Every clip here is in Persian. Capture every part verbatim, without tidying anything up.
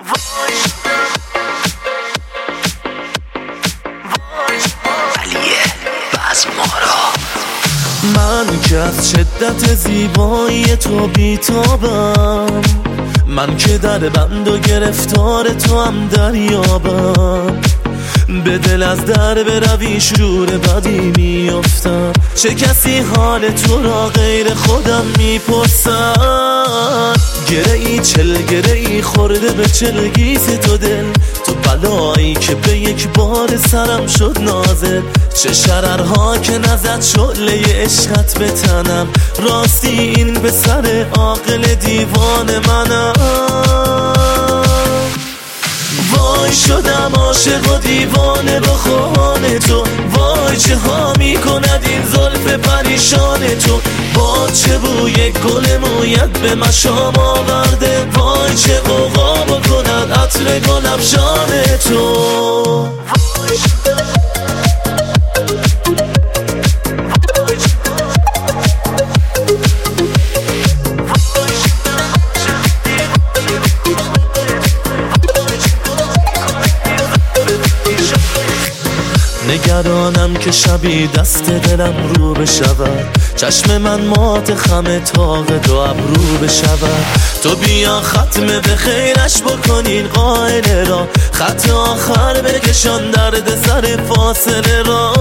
من که از شدت زیبایی تو بیتابم، من که در بند و گرفتار تو هم دریابم، به دل از در بروی شرور بدی میافتم. چه کسی حال تو را غیر خودم میپرسد؟ گره ای چل گره ای خورده به چلگیز تو دل، تو بلایی که به یک بار سرم شد نازل. چه شررها که نزد شعله عشقت به تنم، راستی این به سر عاقل دیوان منم. وای شدم عاشق و دیوانه با خواهان تو، وای چه ها می کند این زلف پریشان تو. با چه بوی گل مویت به مشام آورده، وای چه غوغا بکند عطر گل افشان تو. نگرانم که شبی دست دلم رو بشود، چشم من مات خم تاق دو ابرو بشود. تو بیا ختم به خیرش بکنین قائل را، خط آخر بکشان درد سر فاصله را.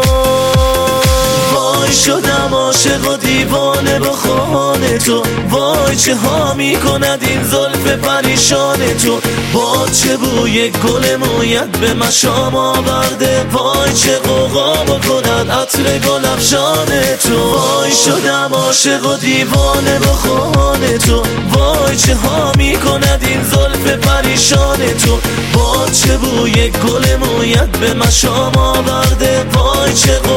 وای شدم عاشق و دیوانه با خواهان تو، وای چه ها می کند این زلف پریشان تو. با چه بوی گل مویت به مشام آورده، وای چه غوغا بکند عطر گل افشان تو. وای شدم عاشق و دیوانه با خواهان تو، وای چه ها می کند این زلف پریشان تو. با چه بوی گل مویت به مشام آورده، وای چه